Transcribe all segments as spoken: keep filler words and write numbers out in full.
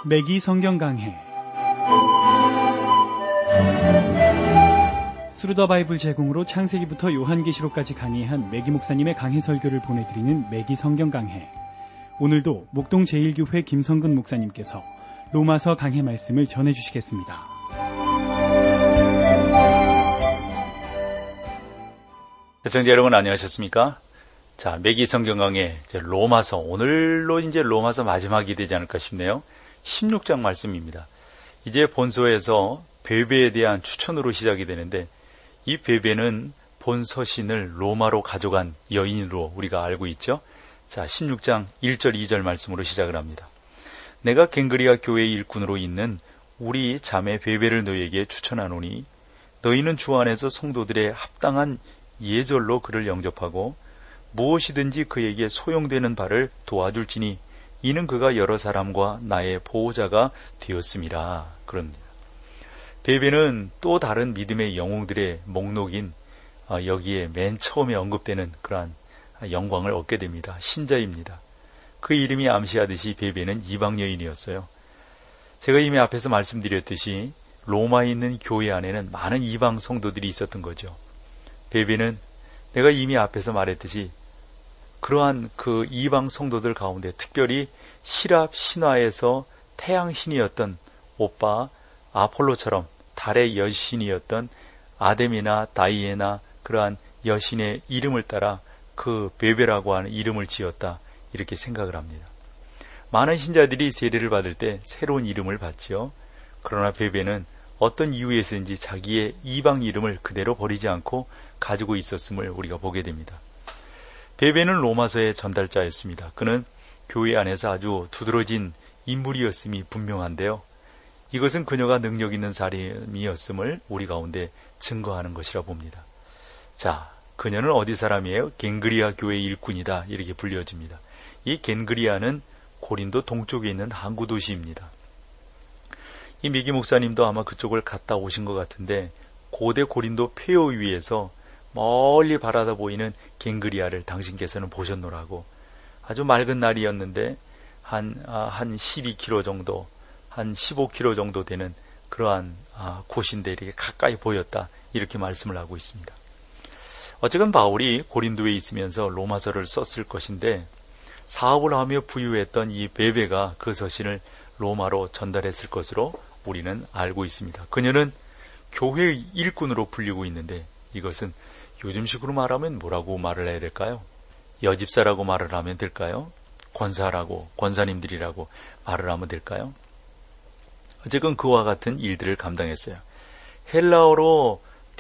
매기 성경 강해 스루더 바이블 제공으로 창세기부터 요한계시록까지 강의한 매기 목사님의 강해 설교를 보내드리는 매기 성경 강해. 오늘도 목동 제일교회 김성근 목사님께서 로마서 강해 말씀을 전해주시겠습니다. 시청자 여러분 안녕하셨습니까? 자, 매기 성경 강해 이제 로마서, 오늘로 이제 로마서 마지막이 되지 않을까 싶네요. 십육 장 말씀입니다. 이제 본서에서 베베에 대한 추천으로 시작이 되는데, 이 베베는 본 서신을 로마로 가져간 여인으로 우리가 알고 있죠. 자, 십육 장 일 절 이 절 말씀으로 시작을 합니다. 내가 갱그리아 교회의 일꾼으로 있는 우리 자매 베베를 너희에게 추천하노니 너희는 주 안에서 성도들의 합당한 예절로 그를 영접하고 무엇이든지 그에게 소용되는 바를 도와줄지니 이는 그가 여러 사람과 나의 보호자가 되었음이라. 그럽니다. 베베는 또 다른 믿음의 영웅들의 목록인 여기에 맨 처음에 언급되는 그러한 영광을 얻게 됩니다. 신자입니다. 그 이름이 암시하듯이 베베는 이방 여인이었어요. 제가 이미 앞에서 말씀드렸듯이 로마에 있는 교회 안에는 많은 이방 성도들이 있었던 거죠. 베베는 내가 이미 앞에서 말했듯이 그러한 그 이방 성도들 가운데 특별히 시랍 신화에서 태양신이었던 오빠 아폴로처럼 달의 여신이었던 아데미나 다이애나 그러한 여신의 이름을 따라 그 베베라고 하는 이름을 지었다, 이렇게 생각을 합니다. 많은 신자들이 세례를 받을 때 새로운 이름을 받지요. 그러나 베베는 어떤 이유에서인지 자기의 이방 이름을 그대로 버리지 않고 가지고 있었음을 우리가 보게 됩니다. 베베는 로마서의 전달자였습니다. 그는 교회 안에서 아주 두드러진 인물이었음이 분명한데요. 이것은 그녀가 능력 있는 사람이었음을 우리 가운데 증거하는 것이라 봅니다. 자, 그녀는 어디 사람이에요? 갱그리아 교회의 일꾼이다, 이렇게 불려집니다. 이 갱그리아는 고린도 동쪽에 있는 항구 도시입니다. 이 미기 목사님도 아마 그쪽을 갔다 오신 것 같은데, 고대 고린도 폐허 위에서 멀리 바라다 보이는 갱그리아를 당신께서는 보셨노라고. 아주 맑은 날이었는데 한, 아, 한 십이 킬로미터 정도, 한 십오 킬로미터 정도 되는 그러한 아, 곳인데 이렇게 가까이 보였다, 이렇게 말씀을 하고 있습니다. 어쨌든 바울이 고린도에 있으면서 로마서를 썼을 것인데, 사업을 하며 부유했던 이 베베가 그 서신을 로마로 전달했을 것으로 우리는 알고 있습니다. 그녀는 교회의 일꾼으로 불리고 있는데, 이것은 요즘식으로 말하면 뭐라고 말을 해야 될까요? 여집사라고 말을 하면 될까요? 권사라고, 권사님들이라고 말을 하면 될까요? 어쨌든 그와 같은 일들을 감당했어요. 헬라어로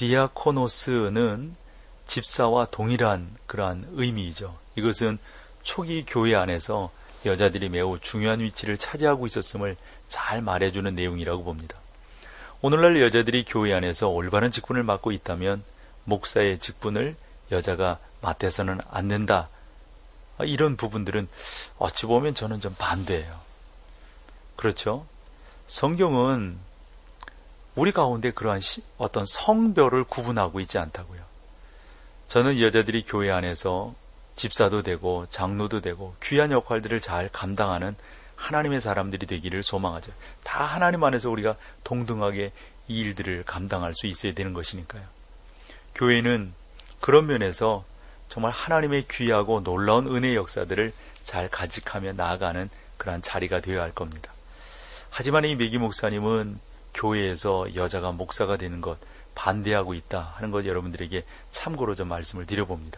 디아코노스는 집사와 동일한 그러한 의미이죠. 이것은 초기 교회 안에서 여자들이 매우 중요한 위치를 차지하고 있었음을 잘 말해주는 내용이라고 봅니다. 오늘날 여자들이 교회 안에서 올바른 직분을 맡고 있다면 목사의 직분을 여자가 맡아서는 안 된다, 이런 부분들은 어찌 보면 저는 좀 반대예요. 그렇죠? 성경은 우리 가운데 그러한 시, 어떤 성별을 구분하고 있지 않다고요. 저는 여자들이 교회 안에서 집사도 되고 장로도 되고 귀한 역할들을 잘 감당하는 하나님의 사람들이 되기를 소망하죠. 다 하나님 안에서 우리가 동등하게 이 일들을 감당할 수 있어야 되는 것이니까요. 교회는 그런 면에서 정말 하나님의 귀하고 놀라운 은혜의 역사들을 잘 간직하며 나아가는 그러한 자리가 되어야 할 겁니다. 하지만 이 매기 목사님은 교회에서 여자가 목사가 되는 것 반대하고 있다 하는 것 여러분들에게 참고로 좀 말씀을 드려봅니다.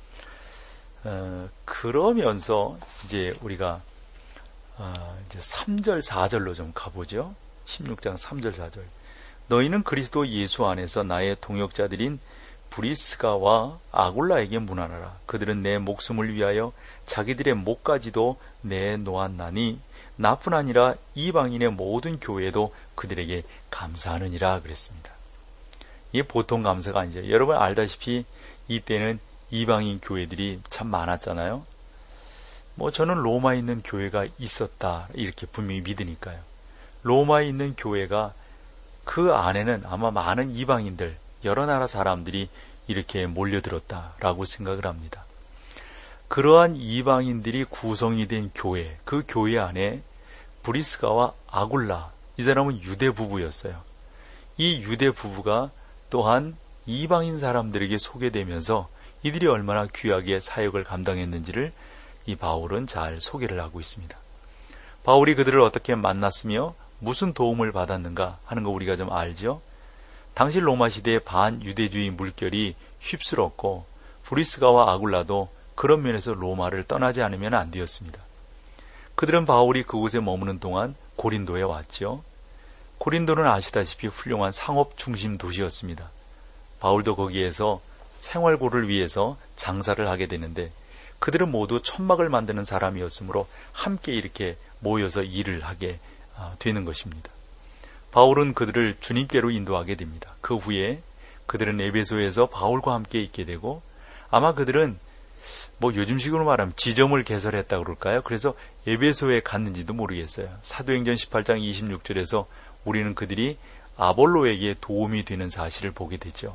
어, 그러면서 이제 우리가 어, 이제 삼 절 사 절로 좀 가보죠. 십육 장 삼 절 사 절. 너희는 그리스도 예수 안에서 나의 동역자들인 브리스가와 아굴라에게 문안하라. 그들은 내 목숨을 위하여 자기들의 목까지도 내놓았나니 나뿐 아니라 이방인의 모든 교회도 그들에게 감사하느니라 그랬습니다. 이게 보통 감사가 아니죠. 여러분 알다시피 이때는 이방인 교회들이 참 많았잖아요. 뭐 저는 로마에 있는 교회가 있었다, 이렇게 분명히 믿으니까요. 로마에 있는 교회가 그 안에는 아마 많은 이방인들, 여러 나라 사람들이 이렇게 몰려들었다라고 생각을 합니다. 그러한 이방인들이 구성이 된 교회, 그 교회 안에 브리스가와 아굴라, 이 사람은 유대 부부였어요. 이 유대 부부가 또한 이방인 사람들에게 소개되면서 이들이 얼마나 귀하게 사역을 감당했는지를 이 바울은 잘 소개를 하고 있습니다. 바울이 그들을 어떻게 만났으며 무슨 도움을 받았는가 하는 거 우리가 좀 알죠? 당시 로마 시대의 반유대주의 물결이 휩쓸었고 브리스가와 아굴라도 그런 면에서 로마를 떠나지 않으면 안 되었습니다. 그들은 바울이 그곳에 머무는 동안 고린도에 왔죠. 고린도는 아시다시피 훌륭한 상업 중심 도시였습니다. 바울도 거기에서 생활고를 위해서 장사를 하게 되는데 그들은 모두 천막을 만드는 사람이었으므로 함께 이렇게 모여서 일을 하게 되는 것입니다. 바울은 그들을 주님께로 인도하게 됩니다. 그 후에 그들은 에베소에서 바울과 함께 있게 되고 아마 그들은 뭐 요즘식으로 말하면 지점을 개설했다고 그럴까요? 그래서 에베소에 갔는지도 모르겠어요. 사도행전 십팔 장 이십육 절에서 우리는 그들이 아볼로에게 도움이 되는 사실을 보게 되죠.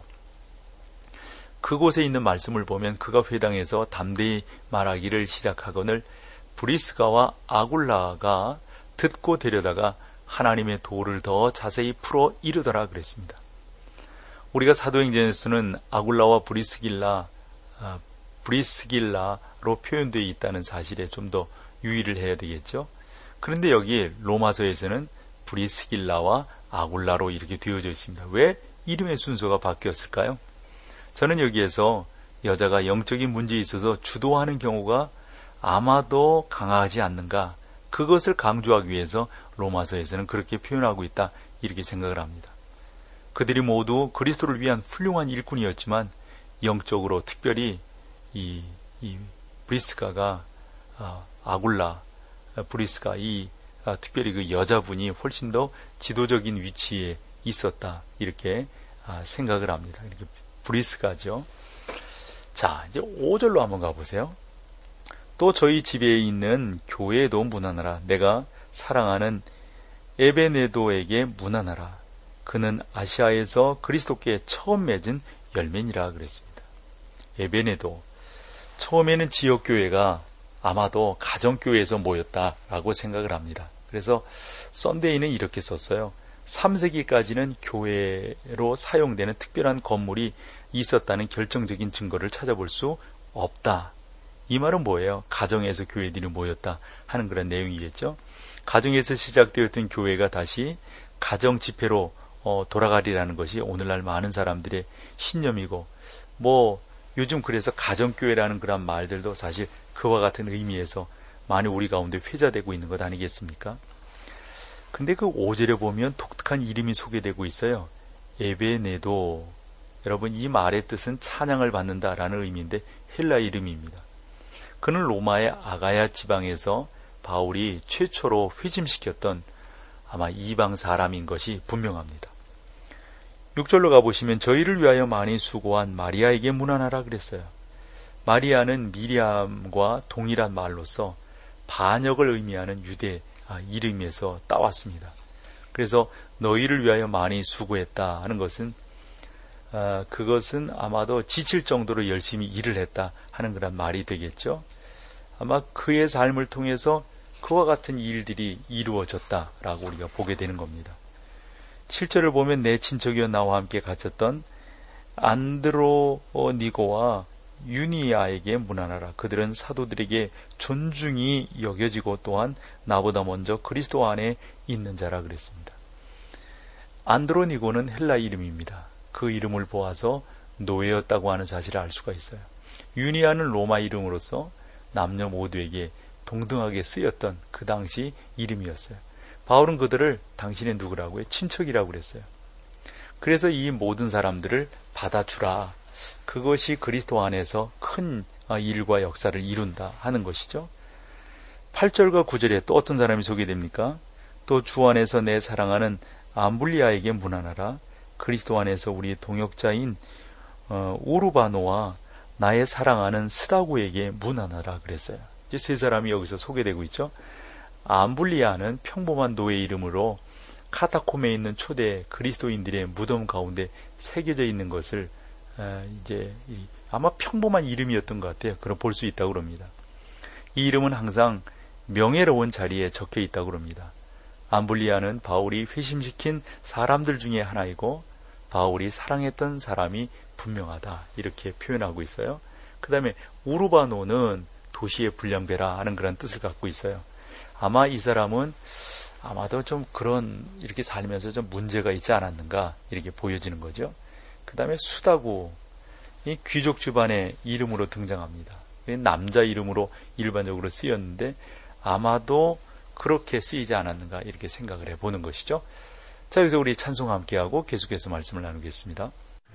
그곳에 있는 말씀을 보면 그가 회당에서 담대히 말하기를 시작하거늘 브리스가와 아굴라가 듣고 데려다가 하나님의 도를 더 자세히 풀어 이르더라 그랬습니다. 우리가 사도행전에서는 아굴라와 브리스길라, 아, 브리스길라로 표현되어 있다는 사실에 좀 더 유의를 해야 되겠죠. 그런데 여기 로마서에서는 브리스길라와 아굴라로 이렇게 되어져 있습니다. 왜 이름의 순서가 바뀌었을까요? 저는 여기에서 여자가 영적인 문제에 있어서 주도하는 경우가 아마도 강하지 않는가, 그것을 강조하기 위해서 로마서에서는 그렇게 표현하고 있다, 이렇게 생각을 합니다. 그들이 모두 그리스도를 위한 훌륭한 일꾼이었지만 영적으로 특별히 이, 이 브리스가가 아, 아굴라 브리스가 이 아, 특별히 그 여자분이 훨씬 더 지도적인 위치에 있었다, 이렇게 아, 생각을 합니다. 이렇게 브리스가죠. 자, 이제 오 절로 한번 가보세요. 또 저희 집에 있는 교회에도 문안하라. 내가 사랑하는 에베네도에게 문안하라. 그는 아시아에서 그리스도께 처음 맺은 열매니라 그랬습니다. 에베네도, 처음에는 지역교회가 아마도 가정교회에서 모였다라고 생각을 합니다. 그래서 썬데이는 이렇게 썼어요. 삼 세기까지는 교회로 사용되는 특별한 건물이 있었다는 결정적인 증거를 찾아볼 수 없다. 이 말은 뭐예요? 가정에서 교회들이 모였다 하는 그런 내용이겠죠. 가정에서 시작되었던 교회가 다시 가정 집회로 어, 돌아가리라는 것이 오늘날 많은 사람들의 신념이고, 뭐 요즘 그래서 가정교회라는 그런 말들도 사실 그와 같은 의미에서 많이 우리 가운데 회자되고 있는 것 아니겠습니까? 근데 그 오 절에 보면 독특한 이름이 소개되고 있어요. 에베네도. 여러분, 이 말의 뜻은 찬양을 받는다라는 의미인데 헬라 이름입니다. 그는 로마의 아가야 지방에서 바울이 최초로 회심시켰던 아마 이방 사람인 것이 분명합니다. 육 절로 가보시면 저희를 위하여 많이 수고한 마리아에게 문안하라 그랬어요. 마리아는 미리암과 동일한 말로서 반역을 의미하는 유대 이름에서 따왔습니다. 그래서 너희를 위하여 많이 수고했다 하는 것은 어, 그것은 아마도 지칠 정도로 열심히 일을 했다 하는 그런 말이 되겠죠. 아마 그의 삶을 통해서 그와 같은 일들이 이루어졌다라고 우리가 보게 되는 겁니다. 칠 절을 보면 내 친척이여 나와 함께 갇혔던 안드로니고와 유니아에게 문안하라. 그들은 사도들에게 존중이 여겨지고 또한 나보다 먼저 그리스도 안에 있는 자라 그랬습니다. 안드로니고는 헬라 이름입니다. 그 이름을 보아서 노예였다고 하는 사실을 알 수가 있어요. 유니아는 로마 이름으로서 남녀 모두에게 동등하게 쓰였던 그 당시 이름이었어요. 바울은 그들을 당신의 누구라고요? 친척이라고 그랬어요. 그래서 이 모든 사람들을 받아주라. 그것이 그리스도 안에서 큰 일과 역사를 이룬다 하는 것이죠. 팔 절과 구 절에 또 어떤 사람이 소개됩니까? 또 주 안에서 내 사랑하는 암블리아에게 문안하라. 그리스도 안에서 우리 동역자인 어, 우르바노와 나의 사랑하는 스다고에게 문안하라 그랬어요. 이제 세 사람이 여기서 소개되고 있죠. 암블리아는 평범한 노예 이름으로 카타콤에 있는 초대 그리스도인들의 무덤 가운데 새겨져 있는 것을 어, 이제 아마 평범한 이름이었던 것 같아요. 그럼 볼 수 있다고 그럽니다. 이 이름은 항상 명예로운 자리에 적혀 있다고 합니다. 암블리아는 바울이 회심시킨 사람들 중에 하나이고 바울이 사랑했던 사람이 분명하다 이렇게 표현하고 있어요. 그 다음에 우르바노는 도시의 불량배라 하는 그런 뜻을 갖고 있어요. 아마 이 사람은 아마도 좀 그런 이렇게 살면서 좀 문제가 있지 않았는가 이렇게 보여지는 거죠. 그 다음에 수다고 이 귀족 집안의 이름으로 등장합니다. 남자 이름으로 일반적으로 쓰였는데 아마도 그렇게 쓰이지 않았는가 이렇게 생각을 해보는 것이죠. 자, 여기서 우리 찬송 함께하고 계속해서 말씀을 나누겠습니다.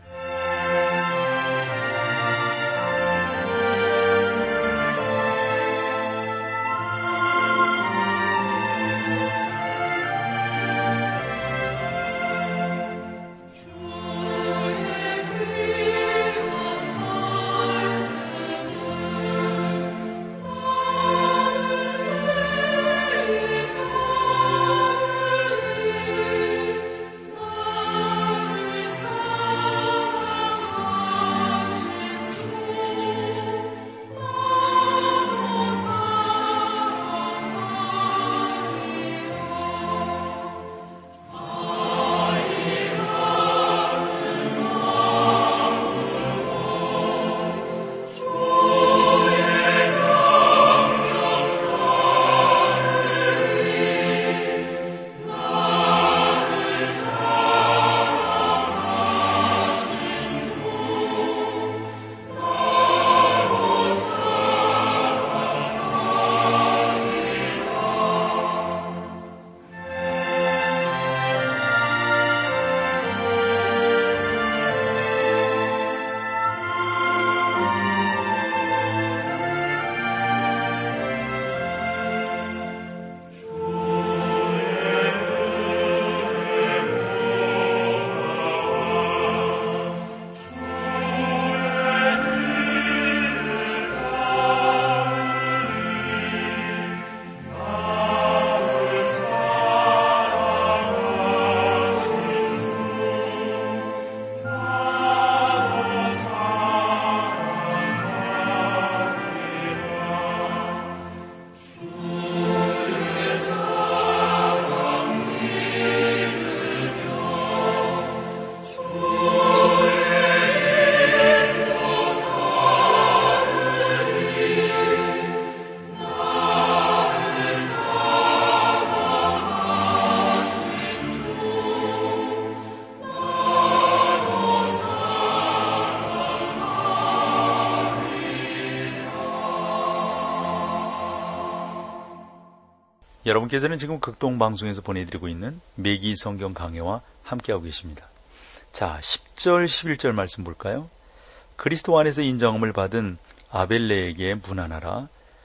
여러분께서는 지금 극동방송에서 보내드리고 있는 매기 성경 강해와 함께하고 계십니다. 자, 십 절, 십일 절 말씀 볼까요? 그리스도 안에서 인정함을 받은 아벨레에게 문안하라.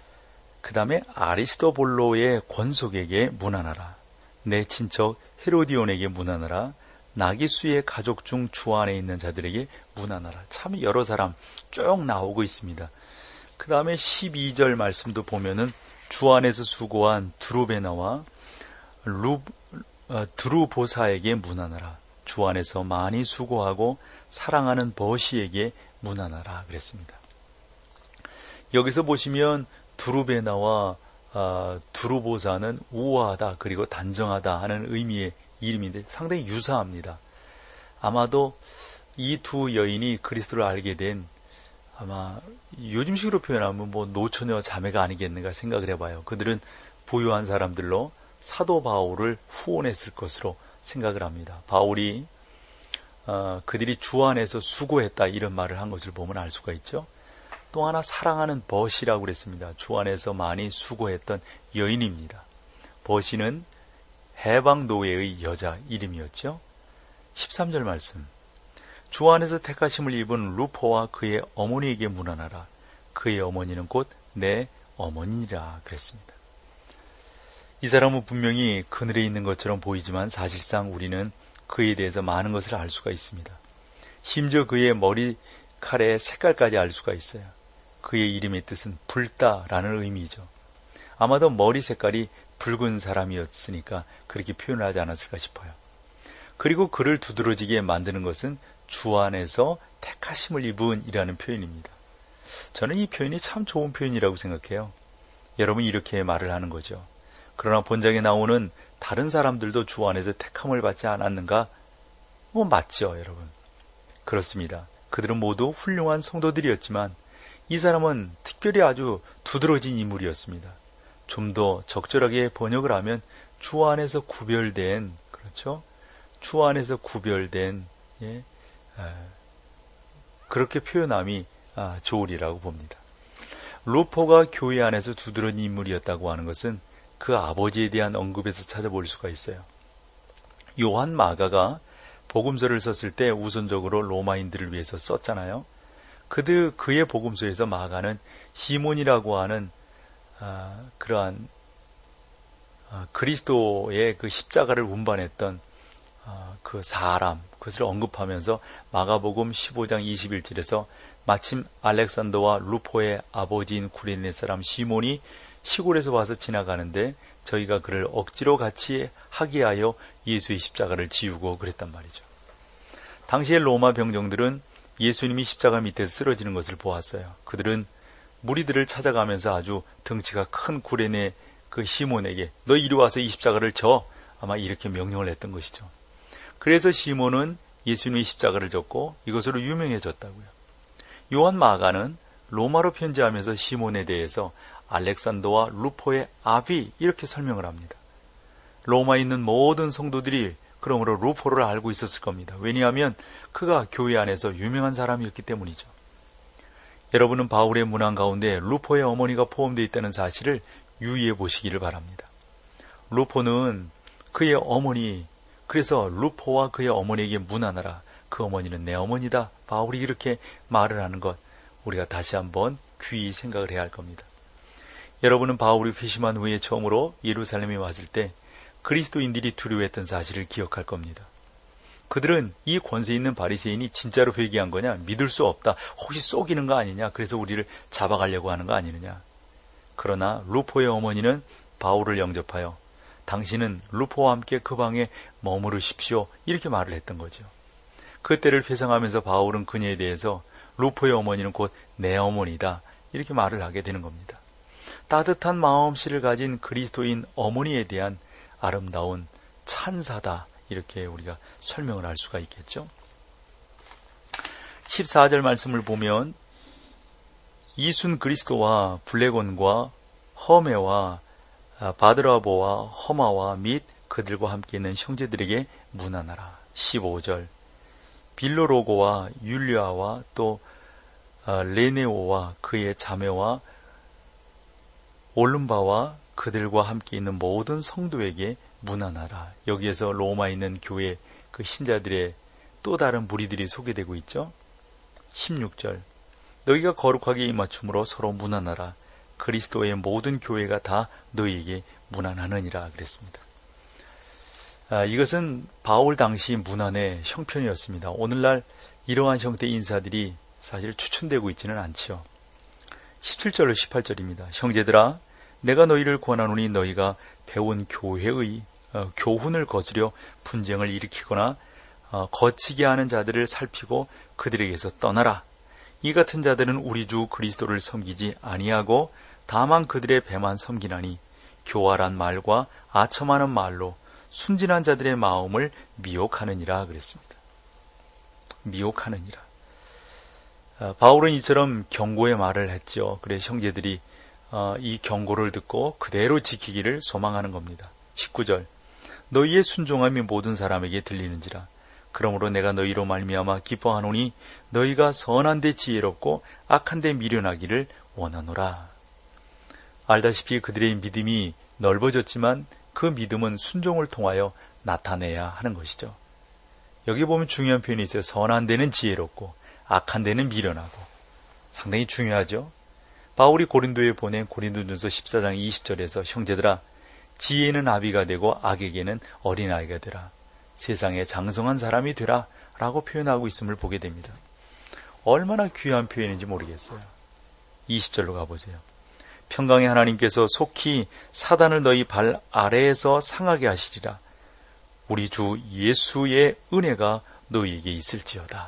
그 다음에 아리스토볼로의 권속에게 문안하라. 내 친척 헤로디온에게 문안하라. 나기수의 가족 중 주 안에 있는 자들에게 문안하라. 참 여러 사람 쭉 나오고 있습니다. 그 다음에 십이 절 말씀도 보면은 주 안에서 수고한 드루베나와 루, 어, 드루보사에게 문안하라. 주 안에서 많이 수고하고 사랑하는 버시에게 문안하라 그랬습니다. 여기서 보시면 드루베나와 어, 드루보사는 우아하다 그리고 단정하다 하는 의미의 이름인데 상당히 유사합니다. 아마도 이 두 여인이 그리스도를 알게 된 아마 요즘식으로 표현하면 뭐 노처녀 자매가 아니겠는가 생각을 해봐요. 그들은 부유한 사람들로 사도 바울을 후원했을 것으로 생각을 합니다. 바울이 어, 그들이 주 안에서 수고했다 이런 말을 한 것을 보면 알 수가 있죠. 또 하나 사랑하는 버시라고 그랬습니다. 주 안에서 많이 수고했던 여인입니다. 버시는 해방노예의 여자 이름이었죠. 십삼 절 말씀. 주 안에서 택하심을 입은 루포와 그의 어머니에게 문안하라. 그의 어머니는 곧 내 어머니라 그랬습니다. 이 사람은 분명히 그늘에 있는 것처럼 보이지만 사실상 우리는 그에 대해서 많은 것을 알 수가 있습니다. 심지어 그의 머리칼의 색깔까지 알 수가 있어요. 그의 이름의 뜻은 붉다라는 의미죠. 아마도 머리 색깔이 붉은 사람이었으니까 그렇게 표현을 하지 않았을까 싶어요. 그리고 그를 두드러지게 만드는 것은 주 안에서 택하심을 입은 이라는 표현입니다. 저는 이 표현이 참 좋은 표현이라고 생각해요. 여러분 이렇게 말을 하는 거죠. 그러나 본장에 나오는 다른 사람들도 주 안에서 택함을 받지 않았는가? 뭐 맞죠, 여러분. 그렇습니다. 그들은 모두 훌륭한 성도들이었지만 이 사람은 특별히 아주 두드러진 인물이었습니다. 좀 더 적절하게 번역을 하면 주 안에서 구별된, 그렇죠? 주 안에서 구별된, 예, 아, 그렇게 표현함이 아, 좋으리라고 봅니다. 루포가 교회 안에서 두드러진 인물이었다고 하는 것은 그 아버지에 대한 언급에서 찾아볼 수가 있어요. 요한 마가가 복음서를 썼을 때 우선적으로 로마인들을 위해서 썼잖아요. 그들 그의 복음서에서 마가는 시몬이라고 하는 아, 그러한 아, 그리스도의 그 십자가를 운반했던 아, 그 사람, 그것을 언급하면서 마가복음 십오 장 이십일 절에서 마침 알렉산더와 루포의 아버지인 구레네 사람 시몬이 시골에서 와서 지나가는데 저희가 그를 억지로 같이 하게 하여 예수의 십자가를 지우고 그랬단 말이죠. 당시의 로마 병정들은 예수님이 십자가 밑에서 쓰러지는 것을 보았어요. 그들은 무리들을 찾아가면서 아주 덩치가 큰 구레네 그 시몬에게 너 이리 와서 이 십자가를 져, 아마 이렇게 명령을 했던 것이죠. 그래서 시몬은 예수님의 십자가를 졌고 이것으로 유명해졌다고요. 요한 마가는 로마로 편지하면서 시몬에 대해서 알렉산더와 루포의 아비 이렇게 설명을 합니다. 로마에 있는 모든 성도들이 그러므로 루포를 알고 있었을 겁니다. 왜냐하면 그가 교회 안에서 유명한 사람이었기 때문이죠. 여러분은 바울의 문안 가운데 루포의 어머니가 포함되어 있다는 사실을 유의해 보시기를 바랍니다. 루포는 그의 어머니, 그래서 루포와 그의 어머니에게 문안하라. 그 어머니는 내 어머니다. 바울이 이렇게 말을 하는 것 우리가 다시 한번 귀히 생각을 해야 할 겁니다. 여러분은 바울이 회심한 후에 처음으로 예루살렘에 왔을 때 그리스도인들이 두려워했던 사실을 기억할 겁니다. 그들은 이 권세 있는 바리새인이 진짜로 회개한 거냐? 믿을 수 없다. 혹시 속이는 거 아니냐? 그래서 우리를 잡아가려고 하는 거 아니느냐? 그러나 루포의 어머니는 바울을 영접하여 당신은 루포와 함께 그 방에 머무르십시오. 이렇게 말을 했던 거죠. 그 때를 회상하면서 바울은 그녀에 대해서 루포의 어머니는 곧 내 어머니다. 이렇게 말을 하게 되는 겁니다. 따뜻한 마음씨를 가진 그리스도인 어머니에 대한 아름다운 찬사다. 이렇게 우리가 설명을 할 수가 있겠죠. 십사 절 말씀을 보면 이순 그리스도와 블레곤과 허메와 바드라보와 허마와 및 그들과 함께 있는 형제들에게 문안하라. 십오 절 빌로로고와 율리아와 또 레네오와 그의 자매와 올름바와 그들과 함께 있는 모든 성도에게 문안하라. 여기에서 로마에 있는 교회 그 신자들의 또 다른 무리들이 소개되고 있죠. 십육 절 너희가 거룩하게 임맞춤으로 서로 문안하라. 그리스도의 모든 교회가 다 너희에게 문안하느니라 그랬습니다. 아, 이것은 바울 당시 문안의 형편이었습니다. 오늘날 이러한 형태의 인사들이 사실 추천되고 있지는 않지요. 십칠 절로 십팔 절입니다. 형제들아 내가 너희를 권하노니 너희가 배운 교회의 어, 교훈을 거스려 분쟁을 일으키거나 어, 거치게 하는 자들을 살피고 그들에게서 떠나라. 이 같은 자들은 우리 주 그리스도를 섬기지 아니하고 다만 그들의 배만 섬기나니 교활한 말과 아첨하는 말로 순진한 자들의 마음을 미혹하느니라 그랬습니다. 미혹하느니라. 어, 바울은 이처럼 경고의 말을 했죠. 그래서 형제들이 어, 이 경고를 듣고 그대로 지키기를 소망하는 겁니다. 십구 절 너희의 순종함이 모든 사람에게 들리는지라. 그러므로 내가 너희로 말미암아 기뻐하노니 너희가 선한 데 지혜롭고 악한 데 미련하기를 원하노라. 알다시피 그들의 믿음이 넓어졌지만 그 믿음은 순종을 통하여 나타내야 하는 것이죠. 여기 보면 중요한 표현이 있어요. 선한 데는 지혜롭고 악한 데는 미련하고. 상당히 중요하죠. 바울이 고린도에 보낸 고린도전서 십사 장 이십 절에서 형제들아 지혜는 아비가 되고 악에게는 어린아이가 되라. 세상에 장성한 사람이 되라 라고 표현하고 있음을 보게 됩니다. 얼마나 귀한 표현인지 모르겠어요. 이십 절로 가보세요. 평강의 하나님께서 속히 사단을 너희 발 아래에서 상하게 하시리라. 우리 주 예수의 은혜가 너희에게 있을지어다.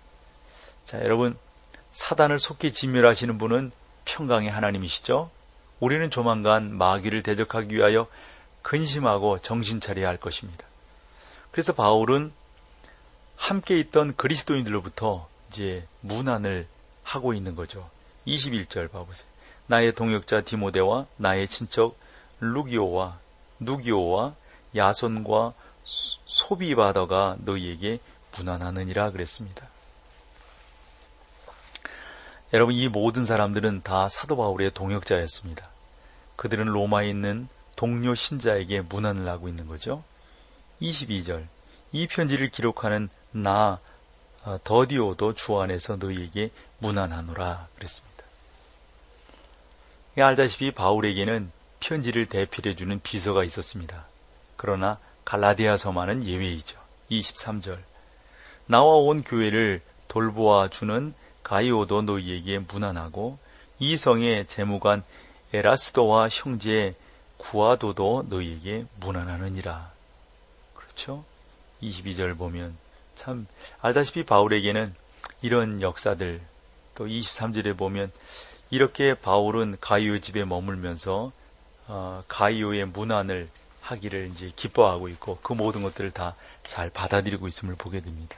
자, 여러분 사단을 속히 진멸하시는 분은 평강의 하나님이시죠. 우리는 조만간 마귀를 대적하기 위하여 근심하고 정신 차려야 할 것입니다. 그래서 바울은 함께 있던 그리스도인들로부터 이제 문안을 하고 있는 거죠. 이십일 절 봐보세요. 나의 동역자 디모데와 나의 친척 루기오와 누기오와 야손과 소비바더가 너희에게 문안하느니라 그랬습니다. 여러분, 이 모든 사람들은 다 사도 바울의 동역자였습니다. 그들은 로마에 있는 동료 신자에게 문안을 하고 있는 거죠. 이십이 절 이 편지를 기록하는 나 더디오도 주 안에서 너희에게 문안하노라 그랬습니다. 알다시피 바울에게는 편지를 대필해주는 비서가 있었습니다. 그러나 갈라디아서만은 예외이죠. 이십삼 절 나와 온 교회를 돌보아 주는 가이오도 너희에게 문안하고 이 성의 재무관 에라스도와 형제 구아도도 너희에게 문안하느니라. 그렇죠? 이십이 절 보면 참 알다시피 바울에게는 이런 역사들, 또 이십삼 절에 보면 이렇게 바울은 가이오 집에 머물면서 어, 가이오의 문안을 하기를 이제 기뻐하고 있고 그 모든 것들을 다 잘 받아들이고 있음을 보게 됩니다.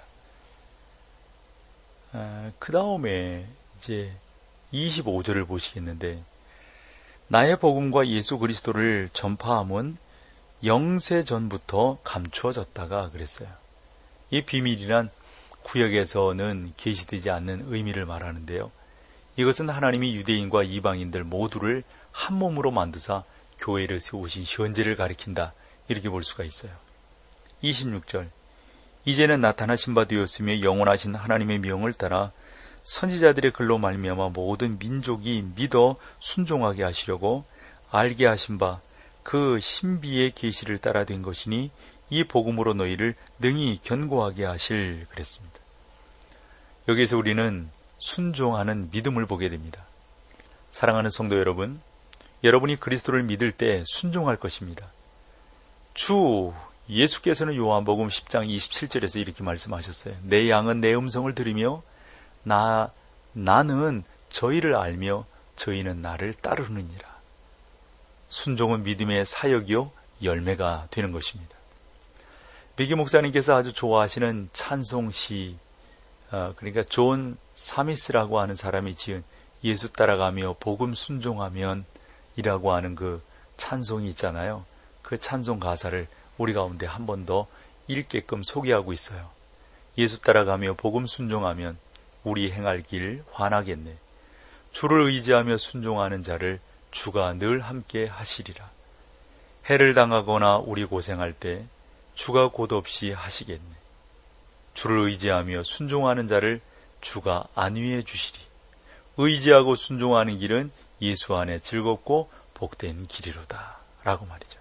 아, 그 다음에 이제 이십오 절을 보시겠는데 나의 복음과 예수 그리스도를 전파함은 영세 전부터 감추어졌다가 그랬어요. 이 비밀이란 구역에서는 계시되지 않는 의미를 말하는데요. 이것은 하나님이 유대인과 이방인들 모두를 한 몸으로 만드사 교회를 세우신 현재를 가리킨다. 이렇게 볼 수가 있어요. 이십육 절 이제는 나타나신 바 되었으며 영원하신 하나님의 명을 따라 선지자들의 글로 말미암아 모든 민족이 믿어 순종하게 하시려고 알게 하신 바 그 신비의 계시를 따라 된 것이니 이 복음으로 너희를 능히 견고하게 하실 그랬습니다. 여기에서 우리는 순종하는 믿음을 보게 됩니다. 사랑하는 성도 여러분, 여러분이 그리스도를 믿을 때 순종할 것입니다. 주 예수께서는 요한복음 십 장 이십칠 절에서 이렇게 말씀하셨어요. 내 양은 내 음성을 들으며 나, 나는 저희를 알며 저희는 나를 따르느니라. 순종은 믿음의 사역이요 열매가 되는 것입니다. 미기 목사님께서 아주 좋아하시는 찬송시, 어, 그러니까 존 사미스라고 하는 사람이 지은 예수 따라가며 복음 순종하면 이라고 하는 그 찬송이 있잖아요. 그 찬송 가사를 우리 가운데 한 번 더 읽게끔 소개하고 있어요. 예수 따라가며 복음 순종하면 우리 행할 길 환하겠네. 주를 의지하며 순종하는 자를 주가 늘 함께 하시리라. 해를 당하거나 우리 고생할 때 주가 곧 없이 하시겠네. 주를 의지하며 순종하는 자를 주가 안위해 주시리. 의지하고 순종하는 길은 예수 안에 즐겁고 복된 길이로다. 라고 말이죠.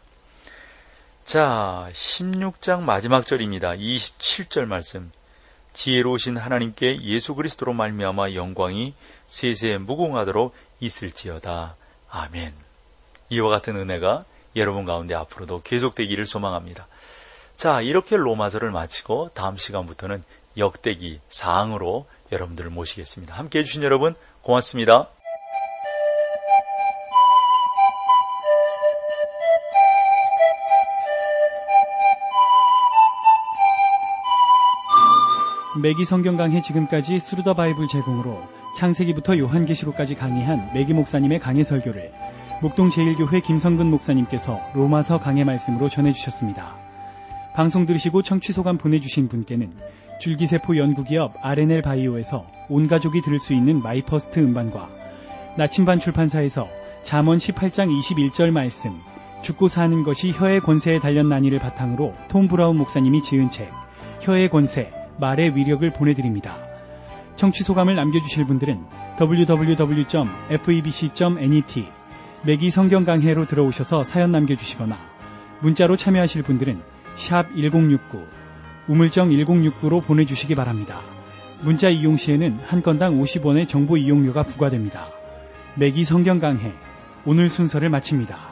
자, 십육 장 마지막 절입니다. 이십칠 절 말씀. 지혜로우신 하나님께 예수 그리스도로 말미암아 영광이 세세 무궁하도록 있을지어다. 아멘. 이와 같은 은혜가 여러분 가운데 앞으로도 계속되기를 소망합니다. 자, 이렇게 로마서를 마치고 다음 시간부터는 역대기 사항으로 여러분들을 모시겠습니다. 함께해 주신 여러분 고맙습니다. 매기 성경 강해 지금까지 스루더 바이블 제공으로 창세기부터 요한계시록까지 강의한 매기 목사님의 강해 설교를 목동 제일교회 김성근 목사님께서 로마서 강해 말씀으로 전해주셨습니다. 방송 들으시고 청취 소감 보내주신 분께는 줄기세포 연구기업 알엔엘 바이오에서 온가족이 들을 수 있는 마이퍼스트 음반과 나침반 출판사에서 잠언 십팔 장 이십일 절 말씀 죽고 사는 것이 혀의 권세에 달렸나니를 바탕으로 톰 브라운 목사님이 지은 책 혀의 권세 말의 위력을 보내드립니다. 청취 소감을 남겨주실 분들은 더블유 더블유 더블유 점 에프이비씨 점 넷 매기 성경 강해로 들어오셔서 사연 남겨주시거나 문자로 참여하실 분들은 샵 일공육구 우물정 일공육구로 보내주시기 바랍니다. 문자 이용 시에는 한 건당 오십 원의 정보 이용료가 부과됩니다. 매기 성경 강해 오늘 순서를 마칩니다.